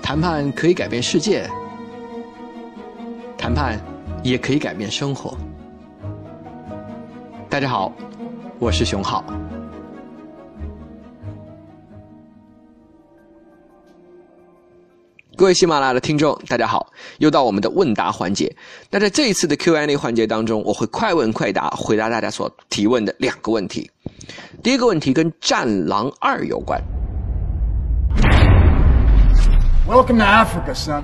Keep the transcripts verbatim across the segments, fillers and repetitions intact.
谈判可以改变世界，谈判也可以改变生活。大家好，我是熊浩。各位喜马拉雅的听众，大家好，又到我们的问答环节。那在这一次的 Q and A 环节当中，我会快问快答回答大家所提问的两个问题。第一个问题跟《战狼二》有关。 Welcome to Africa, son.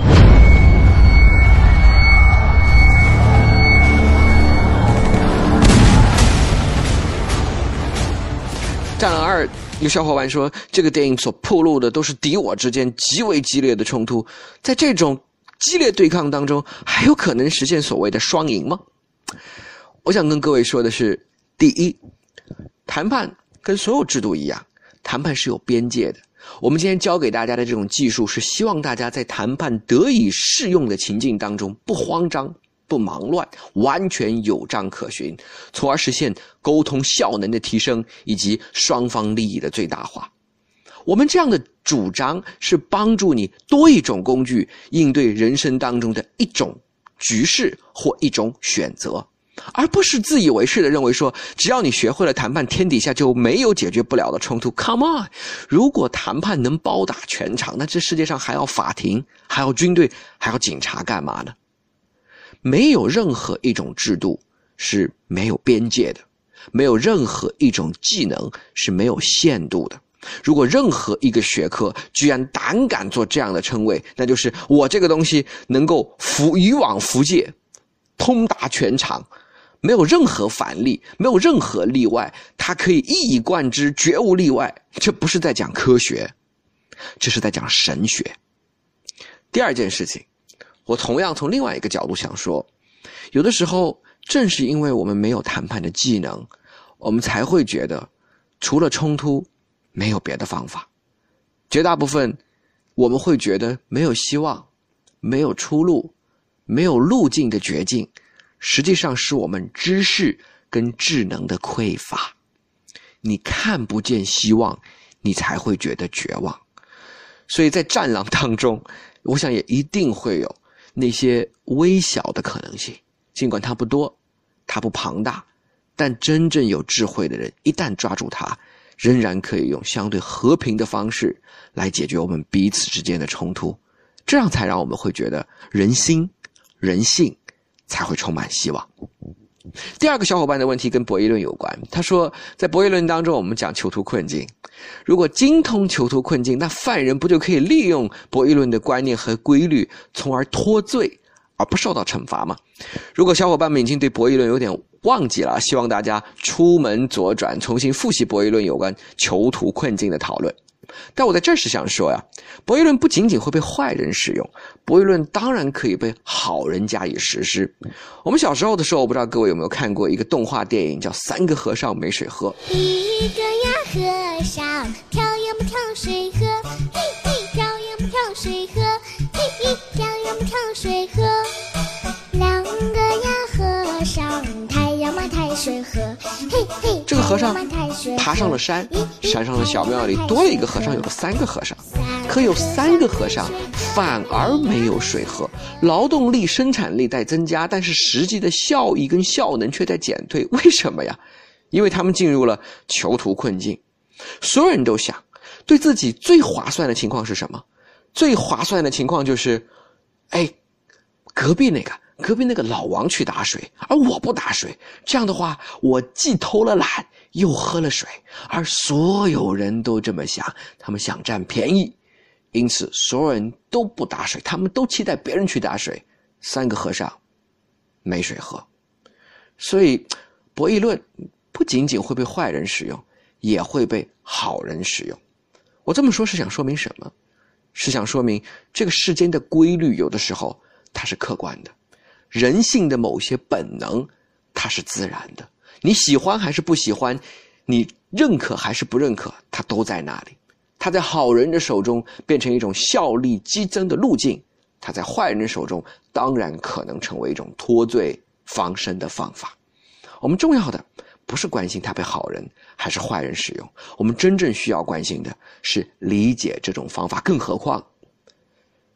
战狼二有小伙伴说，这个电影所暴露的都是敌我之间极为激烈的冲突，在这种激烈对抗当中，还有可能实现所谓的双赢吗？我想跟各位说的是，第一，谈判跟所有制度一样，谈判是有边界的。我们今天教给大家的这种技术，是希望大家在谈判得以适用的情境当中，不慌张，不忙乱，完全有章可循，从而实现沟通效能的提升以及双方利益的最大化。我们这样的主张是帮助你多一种工具应对人生当中的一种局势或一种选择，而不是自以为是的认为说，只要你学会了谈判，天底下就没有解决不了的冲突。 Come on， 如果谈判能包打全场，那这世界上还要法庭，还要军队，还要警察干嘛呢？没有任何一种制度是没有边界的，没有任何一种技能是没有限度的。如果任何一个学科居然胆敢做这样的称谓，那就是我这个东西能够服渔网福界，通达全场，没有任何反例，没有任何例外，它可以一以贯之，绝无例外。这不是在讲科学，这是在讲神学。第二件事情，我同样从另外一个角度想说，有的时候正是因为我们没有谈判的技能，我们才会觉得除了冲突没有别的方法。绝大部分我们会觉得没有希望，没有出路，没有路径的绝境，实际上是我们知识跟智能的匮乏。你看不见希望，你才会觉得绝望。所以在战狼当中，我想也一定会有那些微小的可能性，尽管它不多，它不庞大，但真正有智慧的人一旦抓住它，仍然可以用相对和平的方式来解决我们彼此之间的冲突，这样才让我们会觉得人心人性才会充满希望。第二个小伙伴的问题跟博弈论有关，他说在博弈论当中我们讲囚徒困境，如果精通囚徒困境，那犯人不就可以利用博弈论的观念和规律，从而脱罪而不受到惩罚吗？如果小伙伴们已经对博弈论有点忘记了，希望大家出门左转，重新复习博弈论有关囚徒困境的讨论。但我在这是想说呀，博弈论不仅仅会被坏人使用，博弈论当然可以被好人加以实施。我们小时候的时候，我不知道各位有没有看过一个动画电影叫《三个和尚没水喝》。 一个呀和尚跳呀不跳水河，嘿嘿跳呀不跳水河，嘿嘿跳呀不跳水河。两个呀和尚抬呀嘛抬水河，嘿嘿。 这个和尚爬上了山，山上的小庙里多了一个和尚，有了三个和尚。可有三个和尚反而没有水喝，劳动力生产力在增加，但是实际的效益跟效能却在减退。为什么呀？因为他们进入了囚徒困境。所有人都想，对自己最划算的情况是什么？最划算的情况就是哎，隔壁那个隔壁那个老王去打水，而我不打水，这样的话我既偷了懒又喝了水。而所有人都这么想，他们想占便宜，因此所有人都不打水，他们都期待别人去打水。三个和尚没水喝。所以博弈论不仅仅会被坏人使用，也会被好人使用。我这么说是想说明什么？是想说明这个世间的规律有的时候它是客观的，人性的某些本能它是自然的，你喜欢还是不喜欢，你认可还是不认可，它都在那里。它在好人的手中变成一种效力激增的路径，它在坏人的手中当然可能成为一种脱罪防身的方法。我们重要的不是关心它被好人还是坏人使用，我们真正需要关心的是理解这种方法。更何况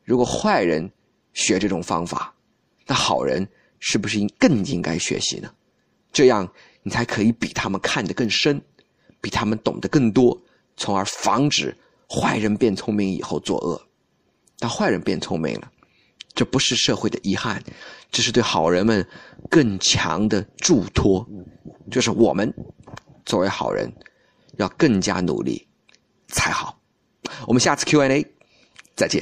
如果坏人学这种方法，那好人是不是更应该学习呢？这样你才可以比他们看得更深，比他们懂得更多，从而防止坏人变聪明以后作恶。当坏人变聪明了，这不是社会的遗憾，这是对好人们更强的嘱托，就是我们作为好人要更加努力才好。我们下次 Q and A 再见。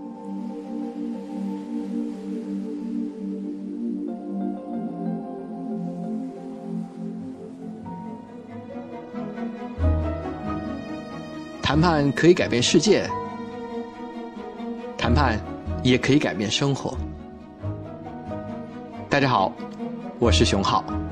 谈判可以改变世界，谈判也可以改变生活。大家好，我是熊浩。